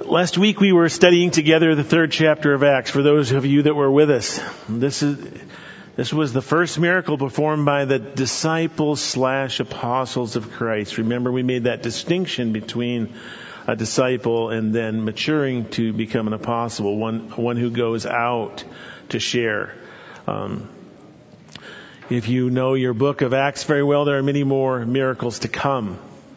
Last week we were studying together the 3rd chapter of Acts. For those of you that were with us, this was the first miracle performed by the disciples/apostles of Christ. Remember, we made that distinction between a disciple and then maturing to become an apostle, one who goes out to share. If you know your book of Acts very well, there are many more miracles to come.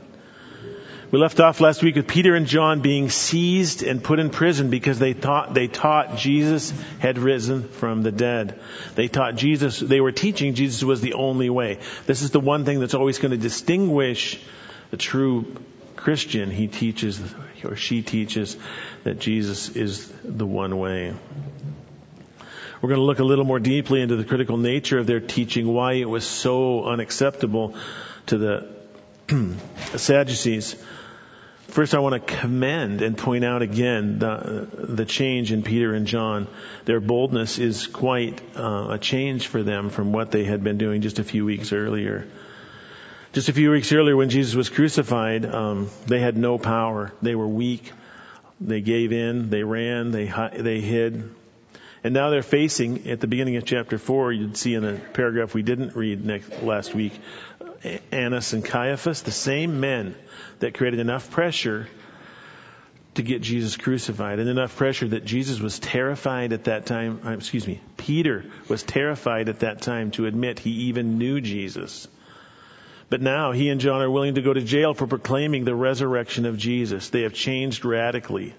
We left off last week with Peter and John being seized and put in prison because they taught Jesus had risen from the dead. They were teaching Jesus was the only way. This is the one thing that's always going to distinguish the true Christian. He teaches, or she teaches, that Jesus is the one way. We're going to look a little more deeply into the critical nature of their teaching, why it was so unacceptable to the Sadducees. First, I want to commend and point out again the change in Peter and John. Their boldness is quite a change for them from what they had been doing just a few weeks earlier. Just a few weeks earlier when Jesus was crucified, they had no power. They were weak. They gave in. They ran. They hid. And now they're facing, at the beginning of chapter 4, you'd see in a paragraph we didn't read last week, Annas and Caiaphas, the same men that created enough pressure to get Jesus crucified, and enough pressure that Jesus was terrified at that time, Peter was terrified at that time to admit he even knew Jesus. But now he and John are willing to go to jail for proclaiming the resurrection of Jesus. They have changed radically.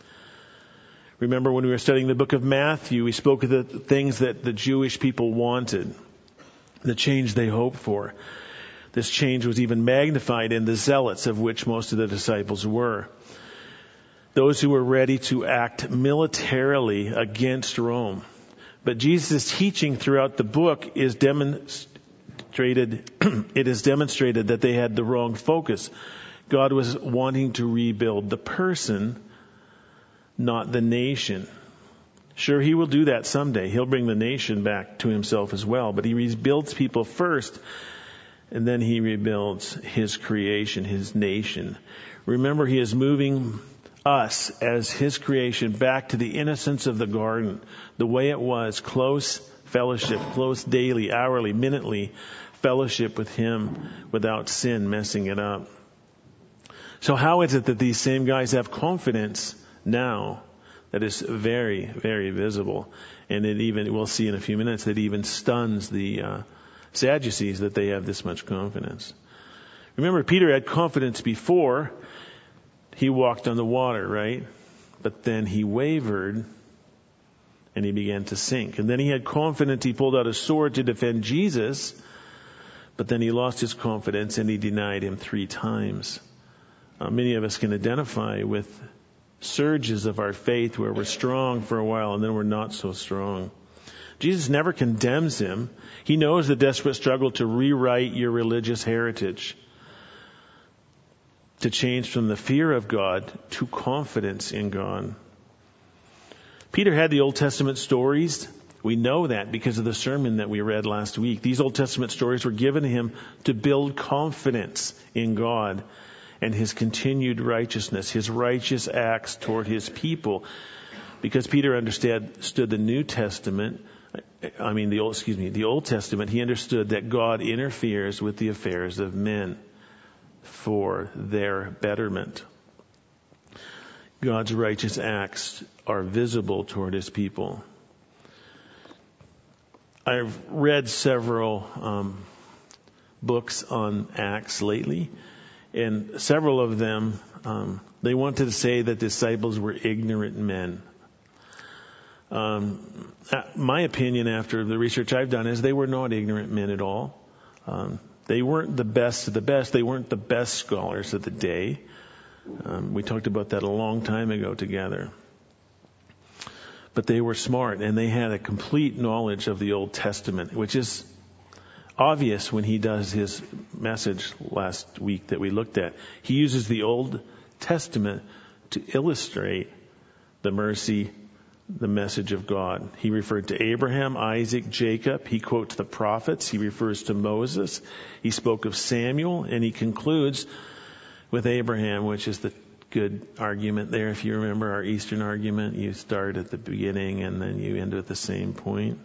Remember when we were studying the book of Matthew, we spoke of the things that the Jewish people wanted, the change they hoped for. This change was even magnified in the zealots, of which most of the disciples were. Those who were ready to act militarily against Rome. But Jesus' teaching throughout the book is demonstrated, it is demonstrated that they had the wrong focus. God was wanting to rebuild the person, not the nation. Sure, he will do that someday. He'll bring the nation back to himself as well. But he rebuilds people first, and then he rebuilds his creation, his nation. Remember, he is moving us as his creation back to the innocence of the garden, the way it was, close fellowship, close daily, hourly, minutely fellowship with him without sin messing it up. So how is it that these same guys have confidence now that is very, very visible? And it even, we'll see in a few minutes, that even stuns the Sadducees that they have this much confidence. Remember, Peter had confidence before he walked on the water, right? But then he wavered and he began to sink. And then he had confidence. He pulled out a sword to defend Jesus, but then he lost his confidence and he denied him 3 times. Many of us can identify with surges of our faith where we're strong for a while and then we're not so strong. Jesus never condemns him. He knows the desperate struggle to rewrite your religious heritage, to change from the fear of God to confidence in God. Peter had the Old Testament stories. We know that because of the sermon that we read last week. These Old Testament stories were given to him to build confidence in God and his continued righteousness, his righteous acts toward his people. Because Peter understood the New Testament, the Old Testament, he understood that God interferes with the affairs of men for their betterment. God's righteous acts are visible toward his people. I've read several books on Acts lately, and several of them, they wanted to say that disciples were ignorant men. My opinion after the research I've done is they were not ignorant men at all. They weren't the best of the best. They weren't the best scholars of the day. We talked about that a long time ago together. But they were smart and they had a complete knowledge of the Old Testament, which is obvious when he does his message last week that we looked at. He uses the Old Testament to illustrate the mercy, the message of God. He referred to Abraham, Isaac, Jacob. He quotes the prophets. He refers to Moses. He spoke of Samuel, and he concludes with Abraham, which is the good argument there. If you remember our Eastern argument, you start at the beginning and then you end at the same point.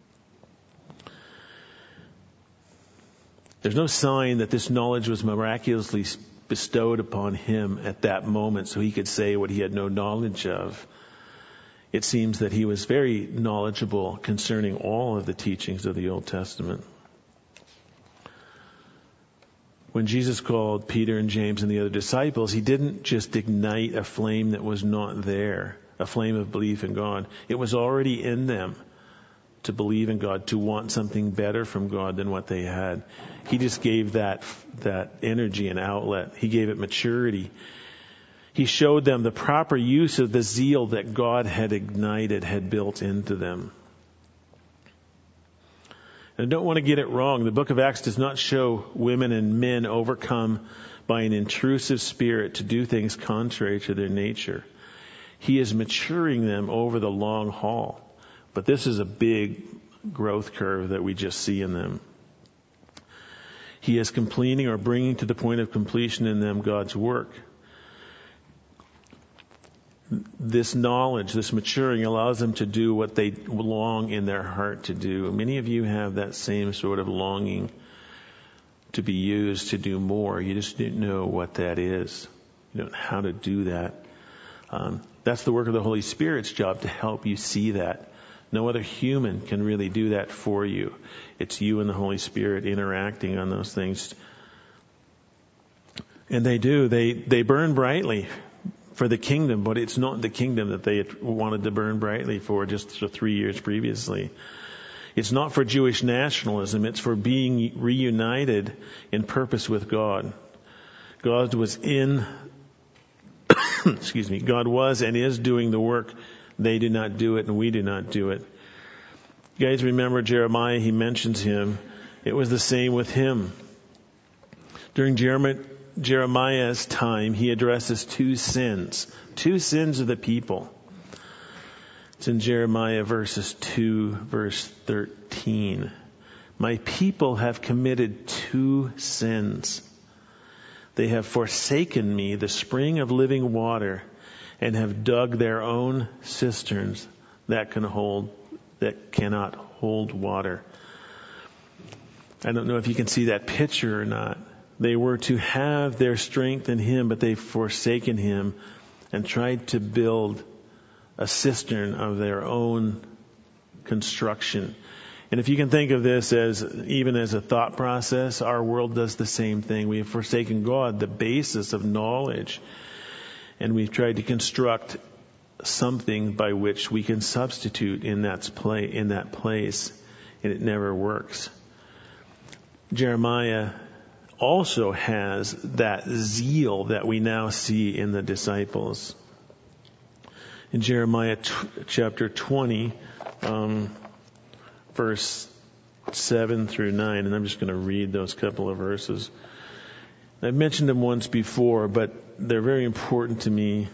There's no sign that this knowledge was miraculously bestowed upon him at that moment so he could say what he had no knowledge of. It seems that he was very knowledgeable concerning all of the teachings of the Old Testament. When Jesus called Peter and James and the other disciples, he didn't just ignite a flame that was not there, a flame of belief in God. It was already in them to believe in God, to want something better from God than what they had. He just gave that energy an outlet. He gave it maturity. He showed them the proper use of the zeal that God had ignited, had built into them. And I don't want to get it wrong. The book of Acts does not show women and men overcome by an intrusive spirit to do things contrary to their nature. He is maturing them over the long haul. But this is a big growth curve that we just see in them. He is completing or bringing to the point of completion in them God's work. This knowledge, this maturing allows them to do what they long in their heart to do. Many of you have that same sort of longing to be used to do more. You just didn't know what that is. You don't know how to do that. That's the work of the Holy Spirit's job, to help you see that. No other human can really do that for you. It's you and the Holy Spirit interacting on those things. And they do. They burn brightly for the kingdom, but it's not the kingdom that they had wanted to burn brightly for just 3 years previously. It's not for Jewish nationalism. It's for being reunited in purpose with God. God was God was and is doing the work. They do not do it, and we do not do it. You guys remember Jeremiah? He mentions him. It was the same with him. During Jeremiah's time, he addresses two sins of the people. It's in Jeremiah verse 13. My people have committed two sins. They have forsaken me, the spring of living water, and have dug their own cisterns that cannot hold water. I don't know if you can see that picture or not. They were to have their strength in him, but they've forsaken him and tried to build a cistern of their own construction. And if you can think of this as even as a thought process, our world does the same thing. We have forsaken God, the basis of knowledge, and we've tried to construct something by which we can substitute in that place, and it never works. Jeremiah also has that zeal that we now see in the disciples. In Jeremiah chapter 20, verse 7 through 9, and I'm just going to read those couple of verses. I've mentioned them once before, but they're very important to me.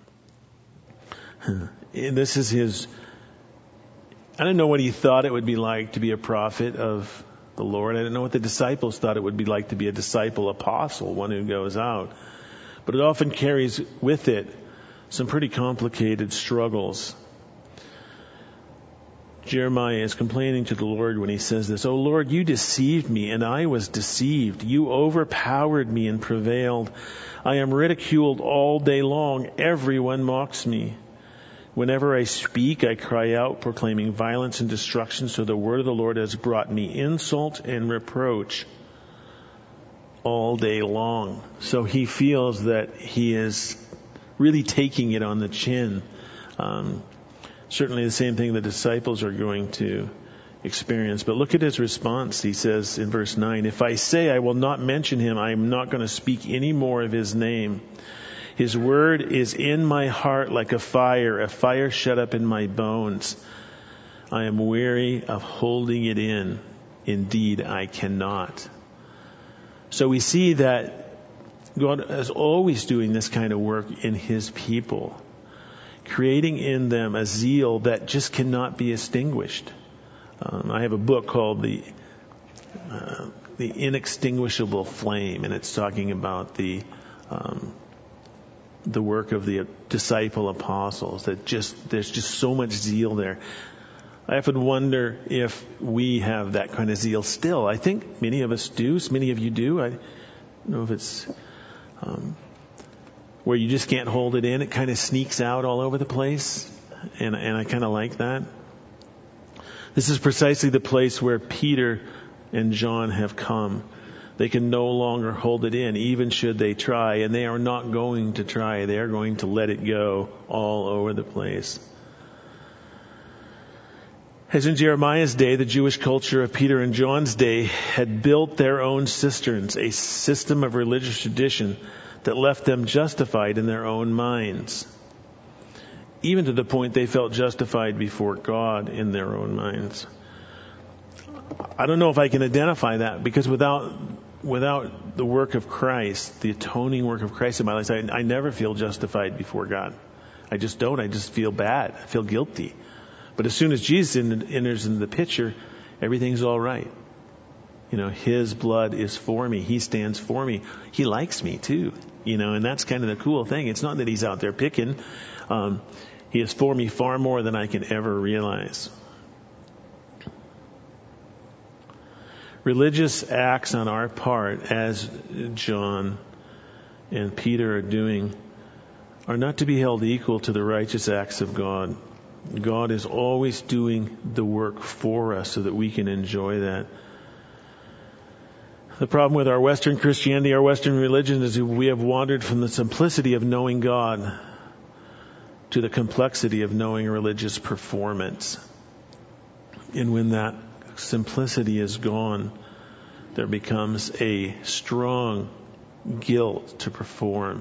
And this is I don't know what he thought it would be like to be a prophet of the Lord. I don't know what the disciples thought it would be like to be a disciple apostle, one who goes out. But it often carries with it some pretty complicated struggles. Jeremiah is complaining to the Lord when he says this, "O Lord, you deceived me, and I was deceived. You overpowered me and prevailed. I am ridiculed all day long. Everyone mocks me. Whenever I speak, I cry out, proclaiming violence and destruction. So the word of the Lord has brought me insult and reproach all day long." So he feels that he is really taking it on the chin. Certainly the same thing the disciples are going to experience. But look at his response. He says in verse 9, "If I say I will not mention him, I am not going to speak any more of his name. His word is in my heart like a fire shut up in my bones. I am weary of holding it in. Indeed, I cannot." So we see that God is always doing this kind of work in his people, creating in them a zeal that just cannot be extinguished. I have a book called The Inextinguishable Flame, and it's talking about the the work of the disciple apostles. There's just so much zeal there. I often wonder if we have that kind of zeal still. I think many of us do. Many of you do. I don't know if it's where you just can't hold it in. It kind of sneaks out all over the place. And I kind of like that. This is precisely the place where Peter and John have come. They can no longer hold it in, even should they try. And they are not going to try. They are going to let it go all over the place. As in Jeremiah's day, the Jewish culture of Peter and John's day had built their own cisterns, a system of religious tradition that left them justified in their own minds, even to the point they felt justified before God in their own minds. I don't know if I can identify that, because without the work of Christ, the atoning work of Christ in my life, I never feel justified before God. I just don't. I just feel bad. I feel guilty. But as soon as Jesus enters into the picture, everything's all right. You know, His blood is for me. He stands for me. He likes me too. You know, and that's kind of the cool thing. It's not that He's out there picking. He is for me far more than I can ever realize. Religious acts on our part, as John and Peter are doing, are not to be held equal to the righteous acts of God. God is always doing the work for us so that we can enjoy that. The problem with our Western Christianity, our Western religion, is that we have wandered from the simplicity of knowing God to the complexity of knowing religious performance. And when that simplicity is gone, there becomes a strong guilt to perform.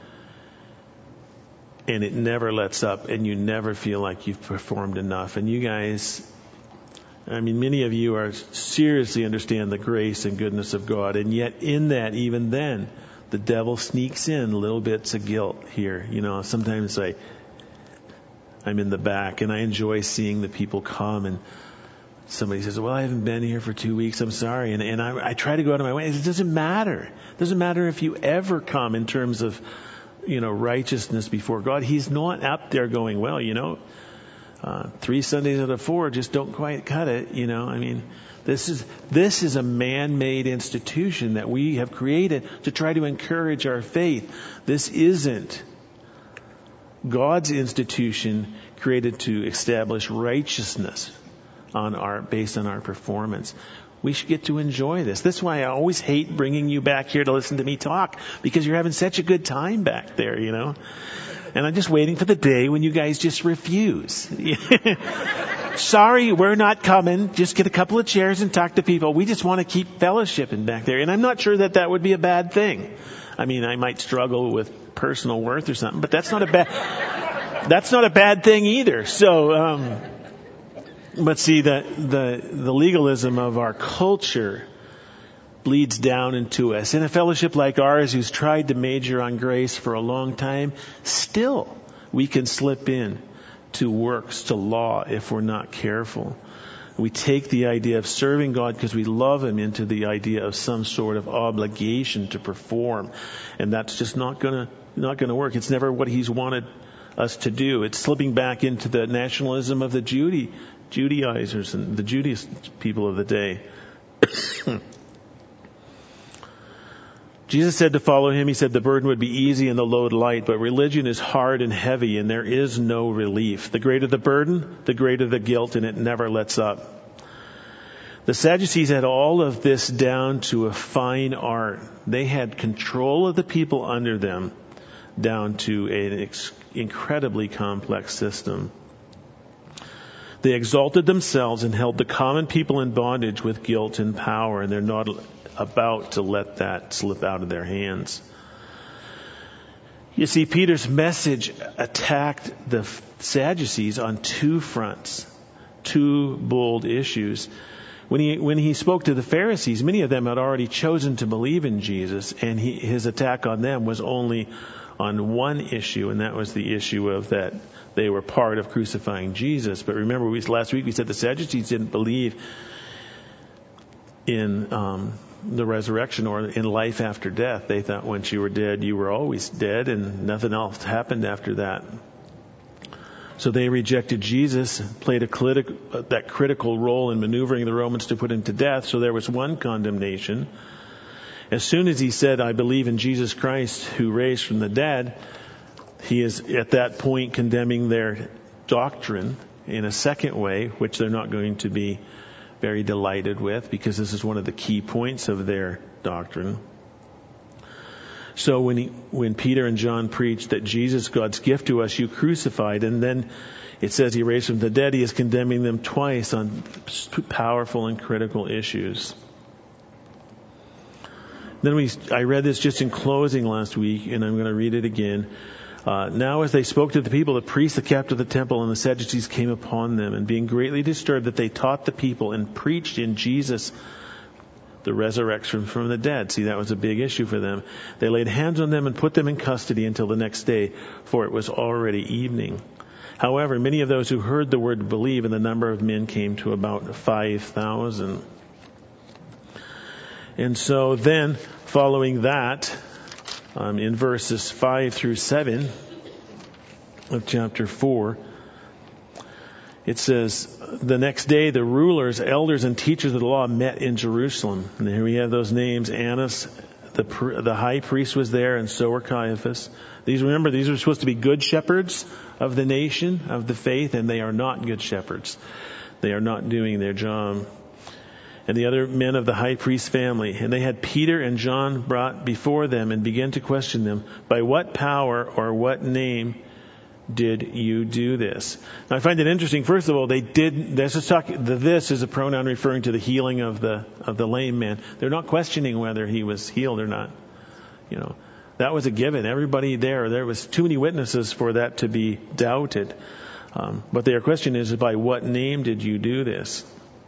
And it never lets up, and you never feel like you've performed enough. And you guys, I mean, many of you are seriously understand the grace and goodness of God. And yet in that, even then, the devil sneaks in little bits of guilt here. You know, sometimes I'm in the back and I enjoy seeing the people come, and somebody says, well, I haven't been here for 2 weeks. I'm sorry. And I try to go out of my way. It doesn't matter. It doesn't matter if you ever come in terms of, you know, righteousness before God. He's not up there going, well, you know, 3 Sundays out of 4 just don't quite cut it. You know, I mean, this is a man-made institution that we have created to try to encourage our faith. This isn't God's institution created to establish righteousness based on our performance. We should get to enjoy this. That's why I always hate bringing you back here to listen to me talk, because you're having such a good time back there, you know. And I'm just waiting for the day when you guys just refuse. Sorry, we're not coming. Just get a couple of chairs and talk to people. We just want to keep fellowshipping back there. And I'm not sure that would be a bad thing. I mean, I might struggle with personal worth or something, but that's not a bad thing either. So, but see, the legalism of our culture bleeds down into us. In a fellowship like ours, who's tried to major on grace for a long time, still we can slip in to works, to law, if we're not careful. We take the idea of serving God because we love Him into the idea of some sort of obligation to perform, and that's just not gonna work. It's never what He's wanted us to do. It's slipping back into the nationalism of the Judaizers and the Judaist people of the day. Jesus said to follow Him, He said the burden would be easy and the load light, but religion is hard and heavy and there is no relief. The greater the burden, the greater the guilt, and it never lets up. The Sadducees had all of this down to a fine art. They had control of the people under them down to an incredibly complex system. They exalted themselves and held the common people in bondage with guilt and power, and they're not about to let that slip out of their hands. You see, Peter's message attacked the Sadducees on 2 fronts, 2 bold issues. When he spoke to the Pharisees, many of them had already chosen to believe in Jesus, and his attack on them was only on one issue, and that was the issue of that they were part of crucifying Jesus. But remember, last week we said the Sadducees didn't believe in the resurrection or in life after death. They thought once you were dead, you were always dead and nothing else happened after that. So they rejected Jesus, played that critical role in maneuvering the Romans to put him to death. So there was one condemnation. As soon as he said, I believe in Jesus Christ who raised from the dead, he is at that point condemning their doctrine in a second way, which they're not going to be very delighted with, because this is one of the key points of their doctrine. So when Peter and John preached that Jesus, God's gift to us, you crucified, and then it says he raised from the dead, he is condemning them twice on powerful and critical issues. Then I read this just in closing last week, and I'm going to read it again. Now as they spoke to the people, the priests, the captain of the temple, and the Sadducees came upon them, and being greatly disturbed that they taught the people and preached in Jesus the resurrection from the dead. See, that was a big issue for them. They laid hands on them and put them in custody until the next day, for it was already evening. However, many of those who heard the word believed, and the number of men came to about 5,000. And so then, following that, in verses 5 through 7 of chapter 4, it says, the next day the rulers, elders, and teachers of the law met in Jerusalem. And here we have those names. Annas, the high priest, was there, and so were Caiaphas. These were supposed to be good shepherds of the nation, of the faith, and they are not good shepherds. They are not doing their job. And the other men of the high priest's family. And they had Peter and John brought before them and began to question them, by what power or what name did you do this? Now, I find it interesting. First of all, this is a pronoun referring to the healing of the lame man. They're not questioning whether he was healed or not. That was a given. Everybody there was too many witnesses for that to be doubted. But their question is, by what name did you do this?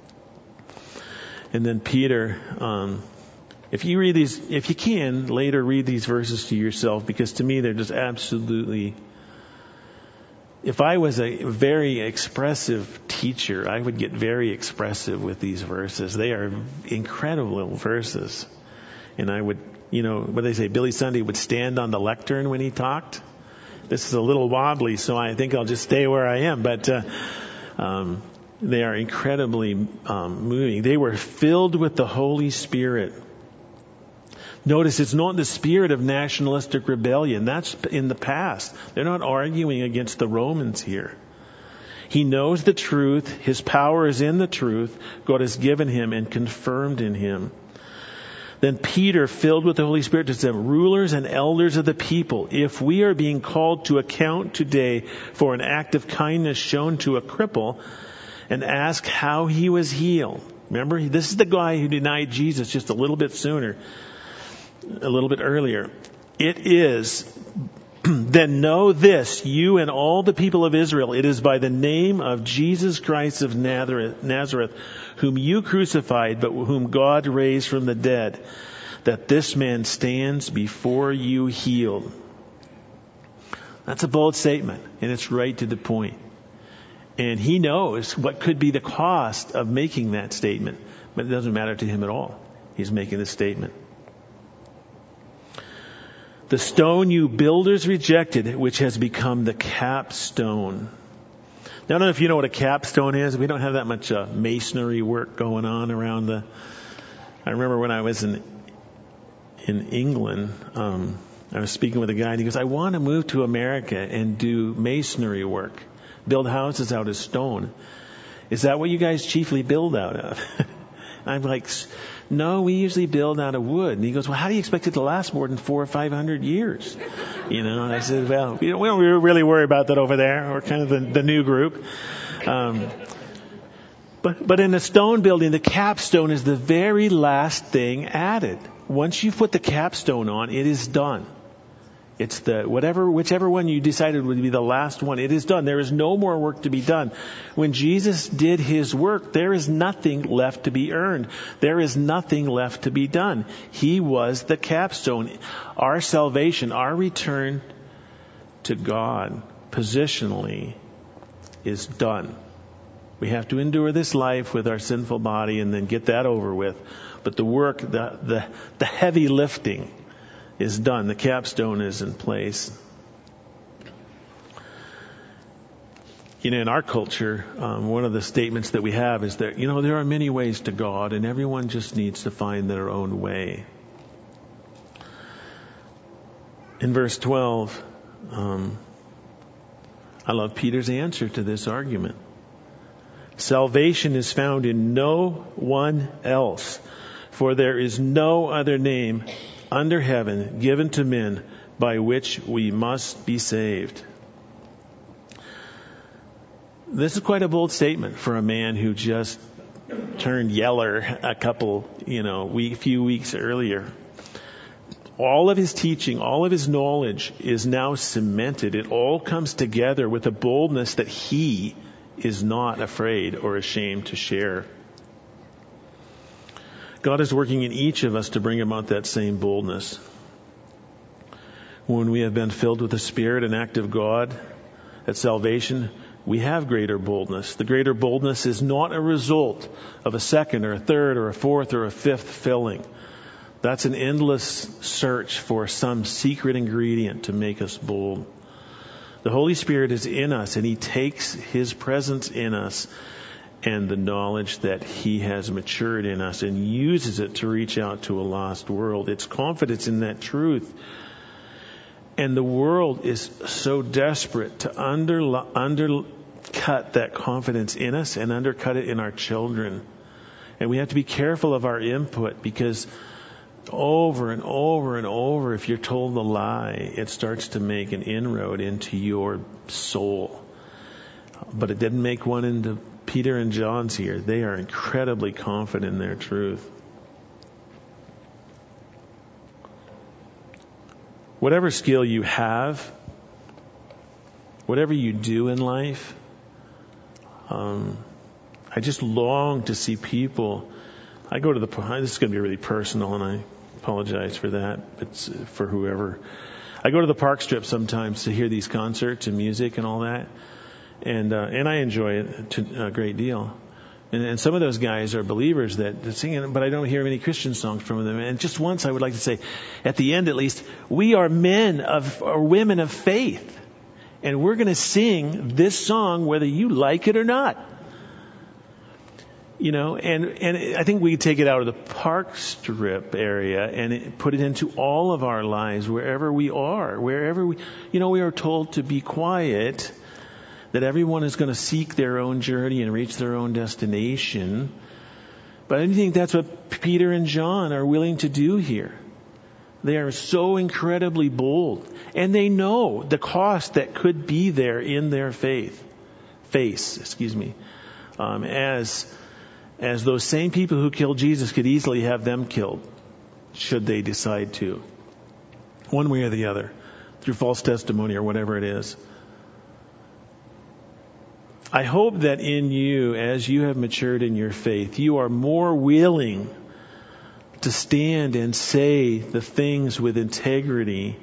And then Peter, if you can, later read these verses to yourself, because to me they're just absolutely. If I was a very expressive teacher, I would get very expressive with these verses. They are incredible verses. And I would, what they say, Billy Sunday would stand on the lectern when he talked. This is a little wobbly, so I think I'll just stay where I am. But they are incredibly moving. They were filled with the Holy Spirit. Notice it's not the spirit of nationalistic rebellion. That's in the past. They're not arguing against the Romans here. He knows the truth. His power is in the truth God has given him and confirmed in him. Then Peter, filled with the Holy Spirit, said, rulers and elders of the people, if we are being called to account today for an act of kindness shown to a cripple, and ask how he was healed. Remember, this is the guy who denied Jesus just a little bit earlier. It is, then know this, you and all the people of Israel, it is by the name of Jesus Christ of Nazareth, whom you crucified, but whom God raised from the dead, that this man stands before you healed. That's a bold statement, and it's right to the point. And he knows what could be the cost of making that statement, but it doesn't matter to him at all. He's making the statement. The stone you builders rejected, which has become the capstone. Now, I don't know if you know what a capstone is. We don't have that much masonry work going on around I remember when I was in England, I was speaking with a guy, and he goes, I want to move to America and do masonry work. Build houses out of stone. Is that what you guys chiefly build out of? I'm like, no, we usually build out of wood. And he goes, well, how do you expect it to last more than 400 or 500 years? And I said, well, we don't really worry about that over there. We're kind of the new group. But in a stone building, the capstone is the very last thing added. Once you put the capstone on, it is done. It's whichever one you decided would be the last one. It is done. There is no more work to be done. When Jesus did his work, there is nothing left to be earned. There is nothing left to be done. He was the capstone. Our salvation, our return to God, positionally, is done. We have to endure this life with our sinful body and then get that over with. But the work, the heavy lifting is done. The capstone is in place. In our culture, one of the statements that we have is that, there are many ways to God, and everyone just needs to find their own way. In verse 12, I love Peter's answer to this argument. Salvation is found in no one else, for there is no other name under heaven given to men by which we must be saved. This is quite a bold statement for a man who just turned yeller a few weeks earlier. All of his teaching, all of his knowledge is now cemented. It all comes together with a boldness that he is not afraid or ashamed to share. God is working in each of us to bring about that same boldness. When we have been filled with the Spirit and act of God at salvation, we have greater boldness. The greater boldness is not a result of a second or a third or a fourth or a fifth filling. That's an endless search for some secret ingredient to make us bold. The Holy Spirit is in us, and He takes His presence in us and the knowledge that He has matured in us and uses it to reach out to a lost world. It's confidence in that truth. And the world is so desperate to undercut that confidence in us and undercut it in our children. And we have to be careful of our input, because over and over and over, if you're told the lie, it starts to make an inroad into your soul. But it didn't make one into Peter and John's here. They are incredibly confident in their truth. Whatever skill you have, whatever you do in life, I just long to see people. I go to this is going to be really personal, and I apologize for that. It's for whoever. I go to the park strip sometimes to hear these concerts and music and all that, and I enjoy it a great deal. And some of those guys are believers that sing it, but I don't hear many Christian songs from them. And just once, I would like to say, at the end at least, we are men or women of faith, and we're going to sing this song whether you like it or not. And I think we could take it out of the park strip area and put it into all of our lives, wherever we are, we are told to be quiet, that everyone is going to seek their own journey and reach their own destination. But I think that's what Peter and John are willing to do here. They are so incredibly bold, and they know the cost that could be there in their face, as those same people who killed Jesus could easily have them killed, should they decide to. One way or the other, through false testimony or whatever it is. I hope that in you, as you have matured in your faith, you are more willing to stand and say the things with integrity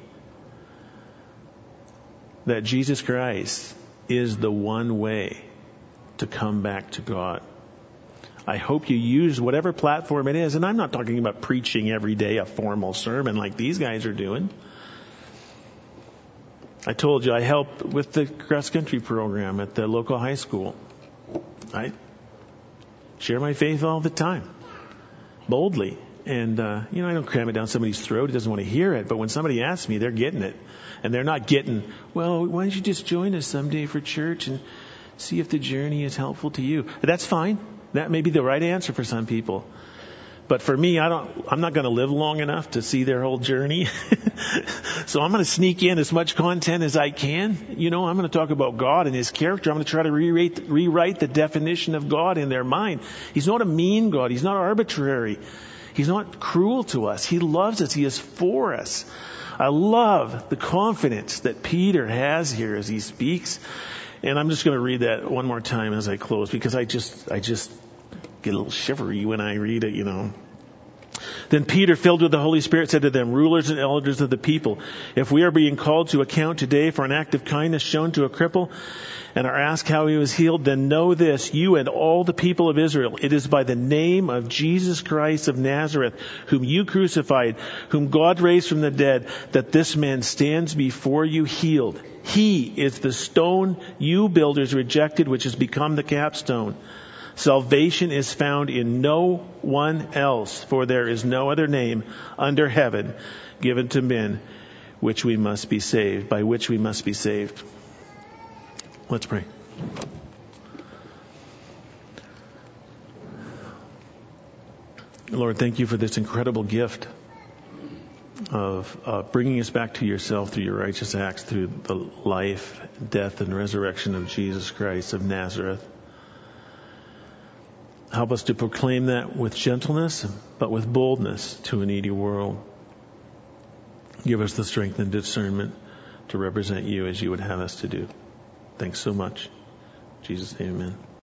that Jesus Christ is the one way to come back to God. I hope you use whatever platform it is. And I'm not talking about preaching every day a formal sermon like these guys are doing. I told you I help with the cross-country program at the local high school. I share my faith all the time, boldly. And, I don't cram it down somebody's throat who doesn't want to hear it. But when somebody asks me, they're getting it. And they're not getting, well, why don't you just join us someday for church and see if the journey is helpful to you? That's fine. That may be the right answer for some people. But for me, I'm not going to live long enough to see their whole journey. So I'm going to sneak in as much content as I can. I'm going to talk about God and His character. I'm going to try to rewrite the definition of God in their mind. He's not a mean God. He's not arbitrary. He's not cruel to us. He loves us. He is for us. I love the confidence that Peter has here as he speaks. And I'm just going to read that one more time as I close, because I just get a little shivery when I read it, Then Peter, filled with the Holy Spirit, said to them, "Rulers and elders of the people, if we are being called to account today for an act of kindness shown to a cripple and are asked how he was healed, then know this, you and all the people of Israel, it is by the name of Jesus Christ of Nazareth, whom you crucified, whom God raised from the dead, that this man stands before you healed. He is the stone you builders rejected, which has become the capstone. Salvation is found in no one else, for there is no other name under heaven given to men by which we must be saved." Let's pray. Lord, thank you for this incredible gift of bringing us back to yourself through your righteous acts, through the life, death, and resurrection of Jesus Christ of Nazareth. Help us to proclaim that with gentleness, but with boldness to a needy world. Give us the strength and discernment to represent you as you would have us to do. Thanks so much. In Jesus' name, amen.